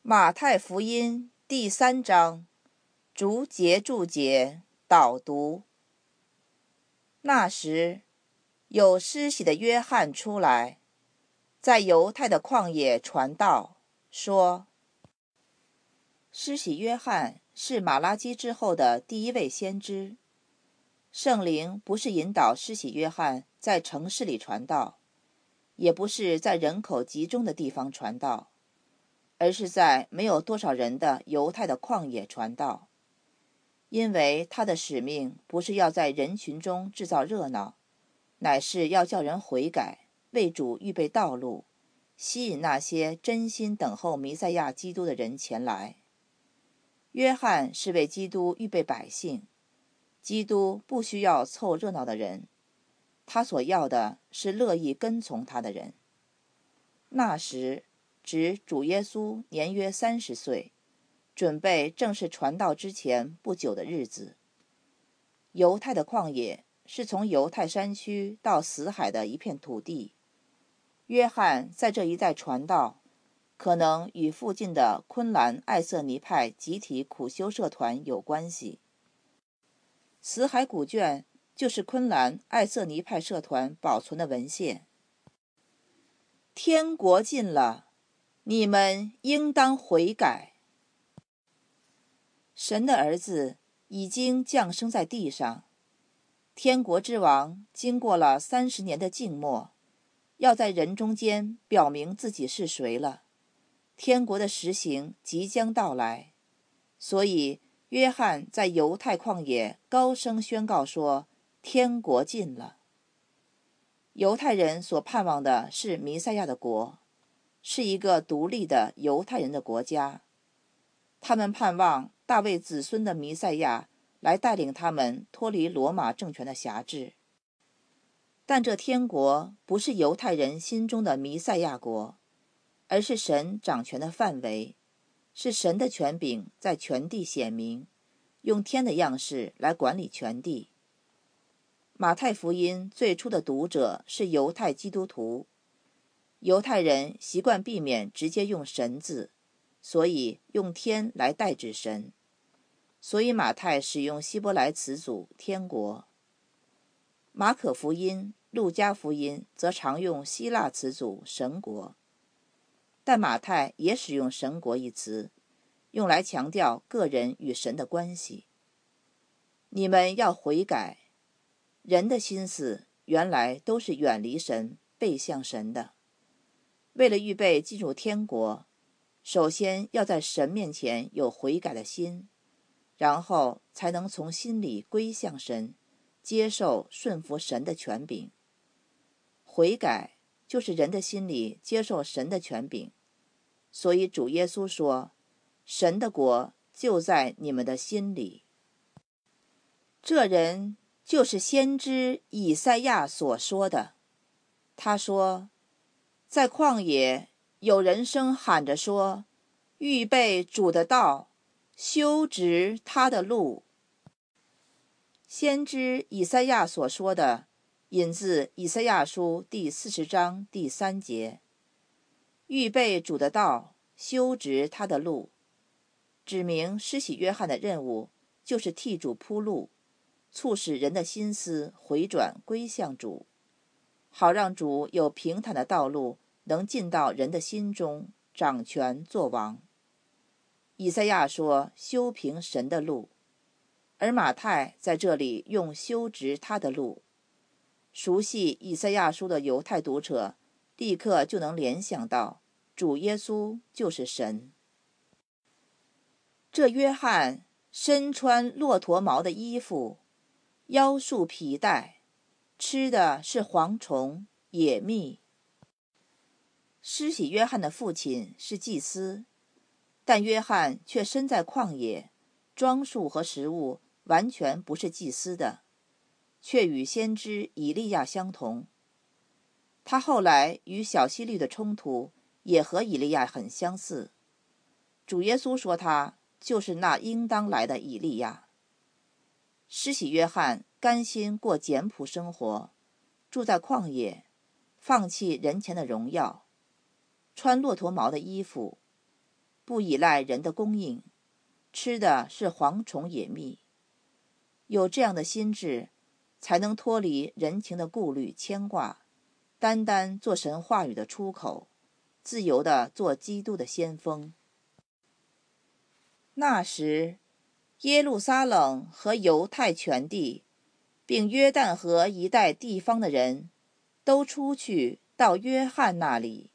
马太福音第3章，逐节注解导读。那时，有施洗的约翰出来，在犹太的旷野传道，说：施洗约翰是马拉基之后的第一位先知。圣灵不是引导施洗约翰在城市里传道，也不是在人口集中的地方传道，而是在没有多少人的犹太的旷野传道，因为他的使命不是要在人群中制造热闹，乃是要叫人悔改，为主预备道路，吸引那些真心等候弥赛亚基督的人前来。约翰是为基督预备百姓，基督不需要凑热闹的人，他所要的是乐意跟从他的人。那时指主耶稣年约30岁，准备正式传道之前不久的日子。犹太的旷野是从犹太山区到死海的一片土地。约翰在这一带传道，可能与附近的昆兰艾瑟尼派集体苦修社团有关系。死海古卷就是昆兰艾瑟尼派社团保存的文献。天国近了，你们应当悔改。神的儿子已经降生在地上，天国之王经过了30年的静默，要在人中间表明自己是谁了。天国的实行即将到来，所以约翰在犹太旷野高声宣告说：天国近了。犹太人所盼望的是弥赛亚的国，是一个独立的犹太人的国家。他们盼望大卫子孙的弥赛亚来带领他们脱离罗马政权的辖制。但这天国不是犹太人心中的弥赛亚国，而是神掌权的范围，是神的权柄在全地显明，用天的样式来管理全地。马太福音最初的读者是犹太基督徒，犹太人习惯避免直接用神字，所以用天来代指神，所以马太使用希伯来词组天国。马可福音、路加福音则常用希腊词组神国，但马太也使用神国一词，用来强调个人与神的关系。你们要悔改。人的心思原来都是远离神、背向神的。为了预备进入天国，首先要在神面前有悔改的心，然后才能从心里归向神，接受顺服神的权柄。悔改就是人的心里接受神的权柄，所以主耶稣说：神的国就在你们的心里。这人就是先知以赛亚所说的。他说：在旷野有人声喊着说，预备主的道，修直他的路。先知以赛亚所说的引自以赛亚书第40章第3节，预备主的道，修直他的路，指明施洗约翰的任务就是替主铺路，促使人的心思回转归向主，好让主有平坦的道路能进到人的心中，掌权作王。以赛亚说修平神的路，而马太在这里用修直他的路。熟悉以赛亚书的犹太读者立刻就能联想到主耶稣就是神。这约翰身穿骆驼毛的衣服，腰束皮带，吃的是蝗虫、野蜜。施洗约翰的父亲是祭司，但约翰却身在旷野，装束和食物完全不是祭司的，却与先知以利亚相同。他后来与小希律的冲突也和以利亚很相似。主耶稣说他就是那应当来的以利亚。施洗约翰甘心过简朴生活，住在旷野，放弃人前的荣耀，穿骆驼毛的衣服， 不依赖人的供应，吃的是蝗虫野蜜。有这样的心智，才能脱离人情的顾虑牵挂，单单做神话语的出口，自由地做基督的先锋。那时，耶路撒冷和犹太全地，并约旦河一带地方的人，都出去到约翰那里。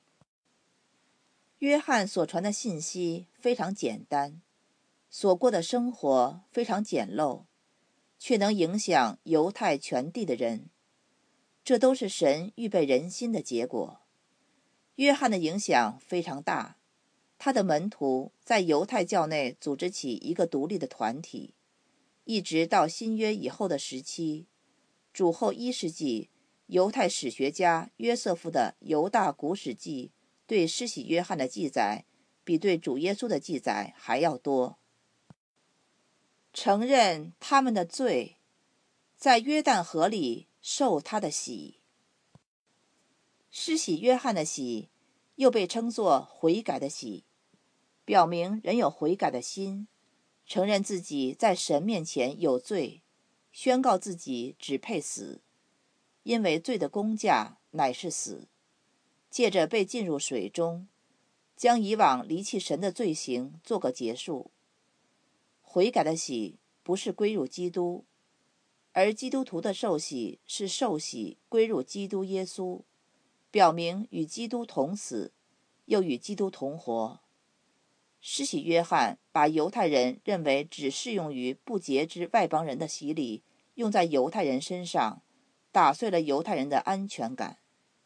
约翰所传的信息非常简单，所过的生活非常简陋，却能影响犹太全地的人。这都是神预备人心的结果。约翰的影响非常大，他的门徒在犹太教内组织起一个独立的团体，一直到新约以后的时期，主后1世纪，犹太史学家约瑟夫的《犹大古史记》对施洗约翰的记载比对主耶稣的记载还要多。承认他们的罪，在约旦河里受他的洗。施洗约翰的洗又被称作悔改的洗，表明人有悔改的心，承认自己在神面前有罪，宣告自己只配死，因为罪的工价乃是死。借着被浸入水中，将以往离弃神的罪行做个结束。悔改的洗不是归入基督，而基督徒的受洗是受洗归入基督耶稣，表明与基督同死，又与基督同活。施洗约翰把犹太人认为只适用于不洁之外邦人的洗礼用在犹太人身上，打碎了犹太人的安全感。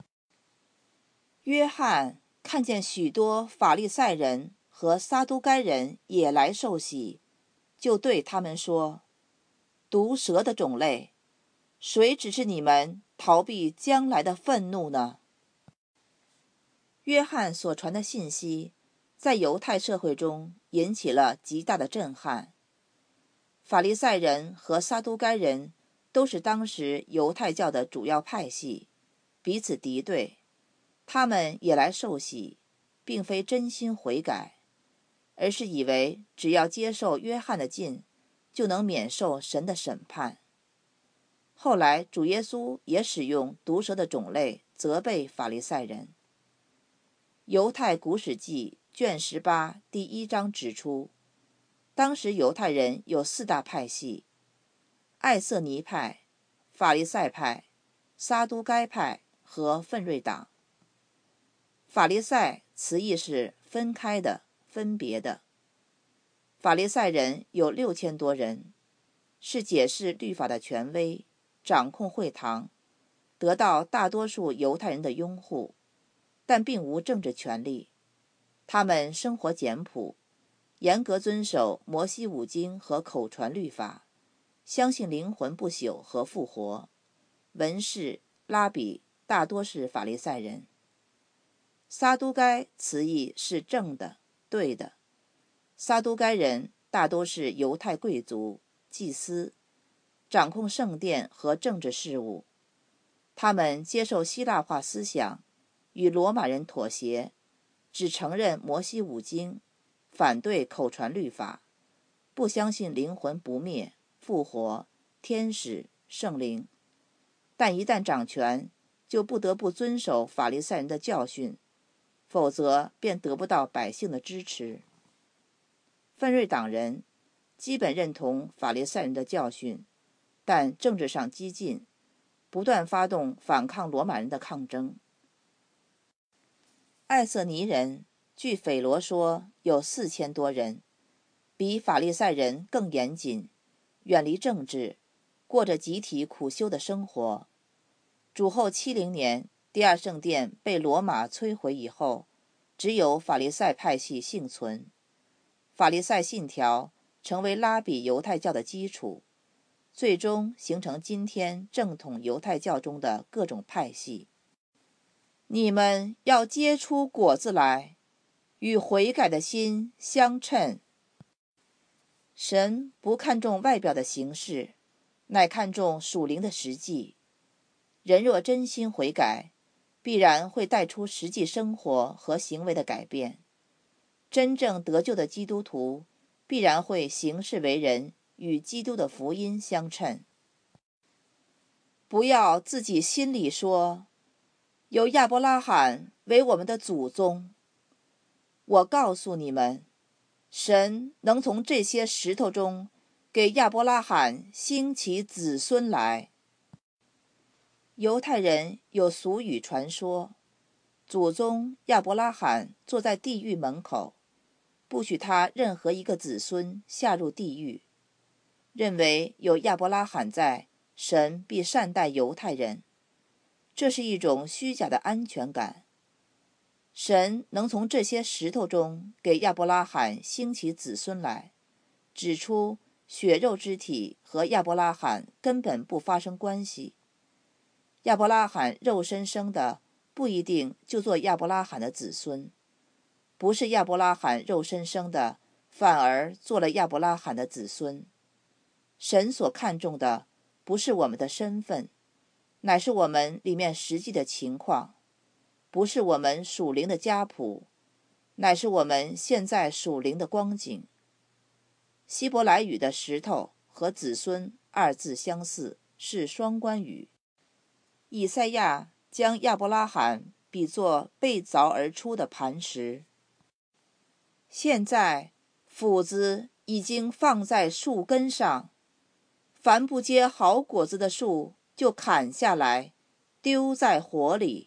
约翰看见许多法利赛人和撒都该人也来受洗，就对他们说：毒蛇的种类，谁指示你们逃避将来的愤怒呢？约翰所传的信息在犹太社会中引起了极大的震撼。法利赛人和撒都该人都是当时犹太教的主要派系，彼此敌对。他们也来受洗，并非真心悔改，而是以为只要接受约翰的浸，就能免受神的审判。后来主耶稣也使用毒蛇的种类责备法利赛人。犹太古史记卷18第1章指出，当时犹太人有4大派系：艾瑟尼派、法利赛派、撒都该派和奋锐党。法利赛词义是分开的、分别的。法利赛人有6000多人，是解释律法的权威，掌控会堂，得到大多数犹太人的拥护，但并无政治权利。他们生活简朴，严格遵守摩西五经和口传律法，相信灵魂不朽和复活。文士、拉比大多是法利赛人。撒都该词义是正的、对的。撒都该人大多是犹太贵族、祭司，掌控圣殿和政治事务。他们接受希腊化思想，与罗马人妥协，只承认摩西五经，反对口传律法，不相信灵魂不灭、复活、天使、圣灵。但一旦掌权，就不得不遵守法利赛人的教训，否则便得不到百姓的支持。奋锐党人基本认同法利赛人的教训，但政治上激进，不断发动反抗罗马人的抗争。艾瑟尼人据斐罗说有4000多人，比法利赛人更严谨，远离政治，过着集体苦修的生活。主后70年，第二圣殿被罗马摧毁以后，只有法利赛派系幸存。法利赛信条成为拉比犹太教的基础，最终形成今天正统犹太教中的各种派系。你们要结出果子来，与悔改的心相称。神不看重外表的形式，乃看重属灵的实际。人若真心悔改，必然会带出实际生活和行为的改变。 真正得救的基督徒必然会行事为人与基督的福音相称。不要自己心里说，有亚伯拉罕为我们的祖宗。我告诉你们，神能从这些石头中给亚伯拉罕兴起子孙来。犹太人有俗语传说，祖宗亚伯拉罕坐在地狱门口，不许他任何一个子孙下入地狱，认为有亚伯拉罕在，神必善待犹太人。这是一种虚假的安全感。神能从这些石头中给亚伯拉罕兴起子孙来，指出血肉之体和亚伯拉罕根本不发生关系。亚伯拉罕肉身生的不一定就做亚伯拉罕的子孙，不是亚伯拉罕肉身生的反而做了亚伯拉罕的子孙。神所看重的不是我们的身份，乃是我们里面实际的情况，不是我们属灵的家谱，乃是我们现在属灵的光景。希伯来语的石头和子孙二字相似，是双关语。以赛亚将亚伯拉罕比作被凿而出的磐石。现在斧子已经放在树根上，凡不结好果子的树就砍下来，丢在火里。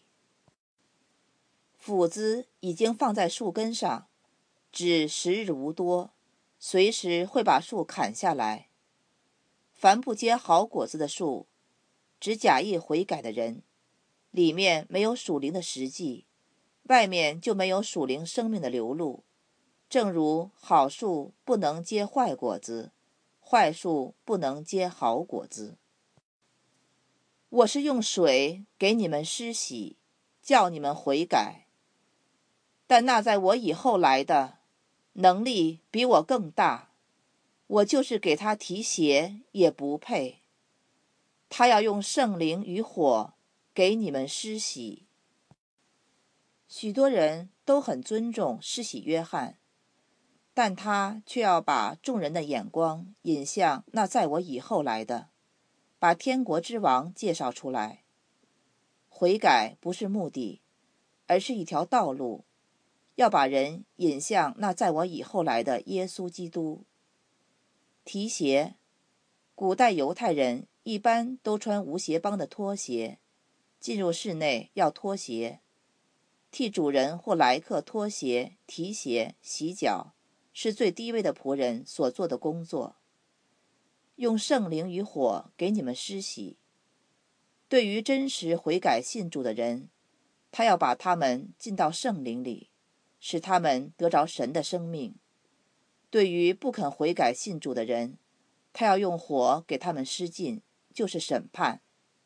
斧子已经放在树根上，指时日无多，随时会把树砍下来。凡不结好果子的树，只假意悔改的人，里面没有属灵的实际，外面就没有属灵生命的流露。正如好树不能结坏果子，坏树不能结好果子。我是用水给你们施洗，叫你们悔改。但那在我以后来的，能力比我更大，我就是给他提鞋也不配。他要用圣灵与火给你们施洗。许多人都很尊重施洗约翰，但他却要把众人的眼光引向那在我以后来的，把天国之王介绍出来。悔改不是目的，而是一条道路，要把人引向那在我以后来的耶稣基督。提鞋，古代犹太人一般都穿无鞋帮的拖鞋，进入室内要脱鞋。替主人或来客脱鞋、提鞋、洗脚，是最低微的仆人所做的工作。用圣灵与火给你们施洗。对于真实悔改信主的人，他要把他们进到圣灵里，使他们得着神的生命。对于不肯悔改信主的人，他要用火给他们施尽，就是审判。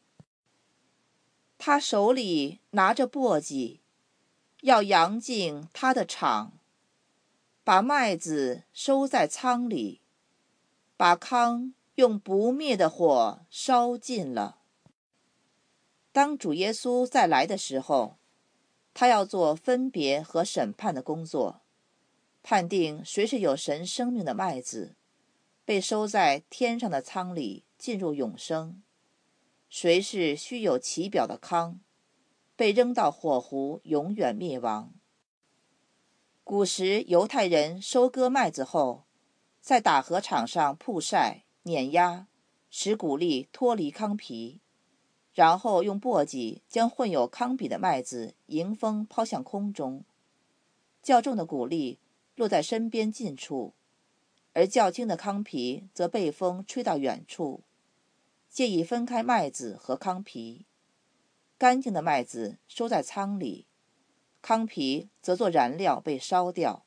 他手里拿着簸箕，要扬净他的场，把麦子收在仓里，把糠用不灭的火烧尽了。当主耶稣再来的时候，他要做分别和审判的工作，判定谁是有神生命的麦子，被收在天上的仓里进入永生，谁是虚有其表的糠，被扔到火湖永远灭亡。古时犹太人收割麦子后，在打禾场上曝晒、碾压，使谷粒脱离糠皮，然后用簸箕将混有糠秕的麦子迎风抛向空中，较重的谷粒落在身边近处，而较轻的糠皮则被风吹到远处，借以分开麦子和糠皮。干净的麦子收在仓里，糠皮则作燃料被烧掉。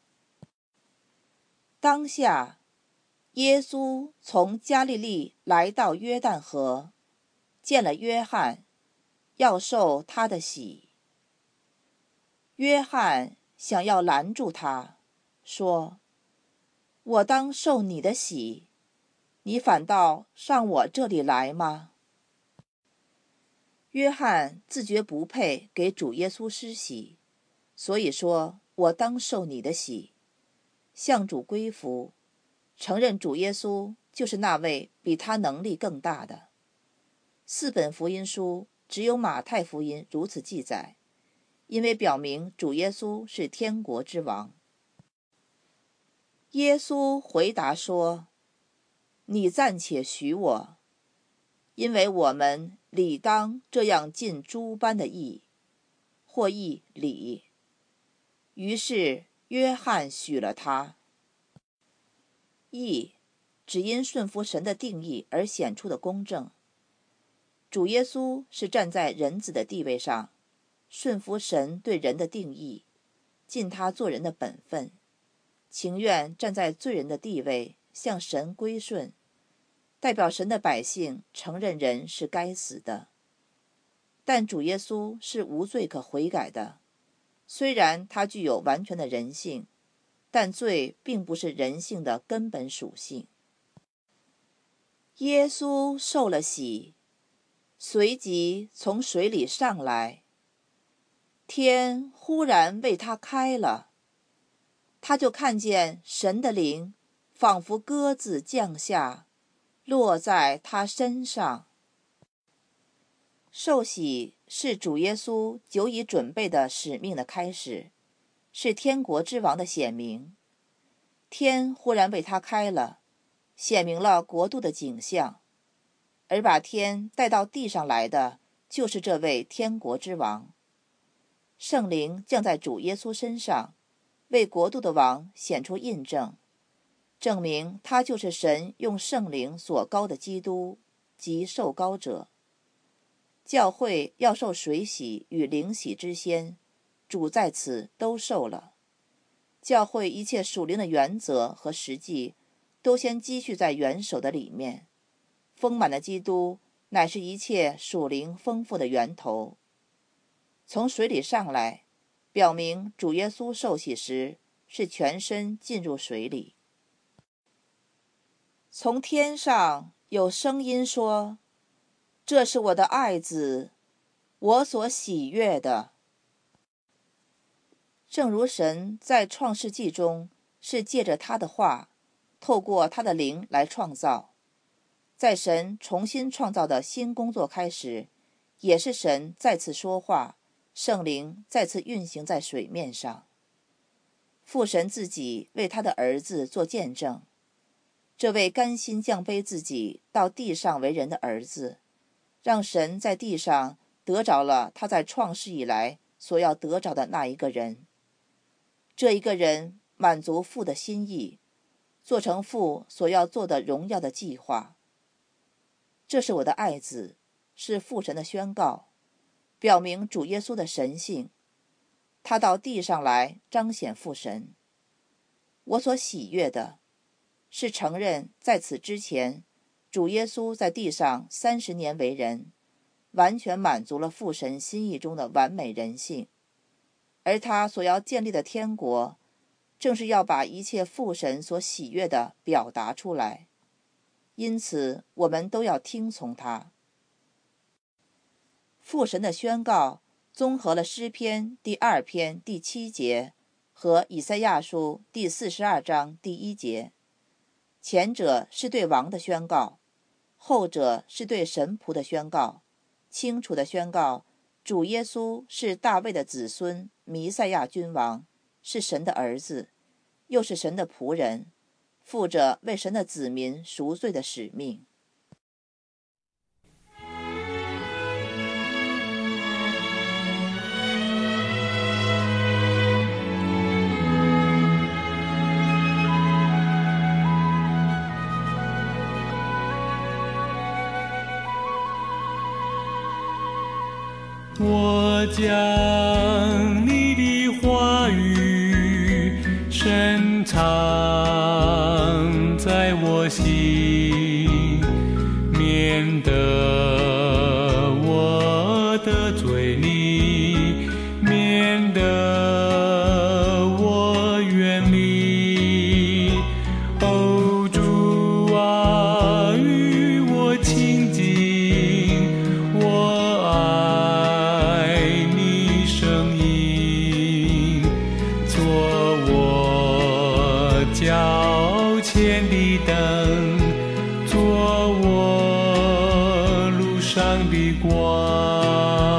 当下，耶稣从加利利来到约旦河，见了约翰，要受他的洗。约翰想要拦住他，说：我当受你的洗，你反倒上我这里来吗？约翰自觉不配给主耶稣施洗，所以说我当受你的洗。 向主归服，承认主耶稣就是那位比他能力更大的。4本福音书只有马太福音如此记载，因为表明主耶稣是天国之王。耶稣回答说：你暂且许我，因为我们理当这样尽诸般的义，或译礼。于是约翰许了他。义只因顺服神的定义而显出的公正。主耶稣是站在人子的地位上，顺服神对人的定义，尽他做人的本分，情愿站在罪人的地位，向神归顺，代表神的百姓承认人是该死的。但主耶稣是无罪可悔改的，虽然他具有完全的人性，但罪并不是人性的根本属性。耶稣受了洗，随即从水里上来，天忽然为他开了，他就看见神的灵仿佛鸽子降下，落在他身上。受洗是主耶稣久已准备的使命的开始，是天国之王的显明。天忽然为他开了，显明了国度的景象，而把天带到地上来的就是这位天国之王。圣灵降在主耶稣身上，为国度的王显出印证，证明他就是神用圣灵所膏的基督，即受膏者。教会要受水洗与灵洗之先，主在此都受了。教会一切属灵的原则和实际都先积蓄在元首的里面，丰满的基督乃是一切属灵丰富的源头。从水里上来，表明主耶稣受洗时是全身进入水里。从天上有声音说：这是我的爱子，我所喜悦的。正如神在创世纪中是借着他的话，透过他的灵来创造，在神重新创造的新工作开始，也是神再次说话，圣灵再次运行在水面上。父神自己为他的儿子做见证，这位甘心降卑自己到地上为人的儿子，让神在地上得着了他在创世以来所要得着的那一个人。这一个人满足父的心意，做成父所要做的荣耀的计划。这是我的爱子，是父神的宣告，表明主耶稣的神性。他到地上来彰显父神。我所喜悦的是承认在此之前，主耶稣在地上30年为人，完全满足了父神心意中的完美人性，而他所要建立的天国，正是要把一切父神所喜悦的表达出来。因此，我们都要听从他。父神的宣告综合了诗篇第2篇第7节和以赛亚书第42章第1节。前者是对王的宣告，后者是对神仆的宣告，清楚地宣告主耶稣是大卫的子孙，弥赛亚君王，是神的儿子，又是神的仆人，负着为神的子民赎罪的使命。 我将你的话语深藏在我心，免得我得罪你，免得我远离。哦，主啊，与我亲近，我爱你声音，做我脚前的灯，做我路上的光。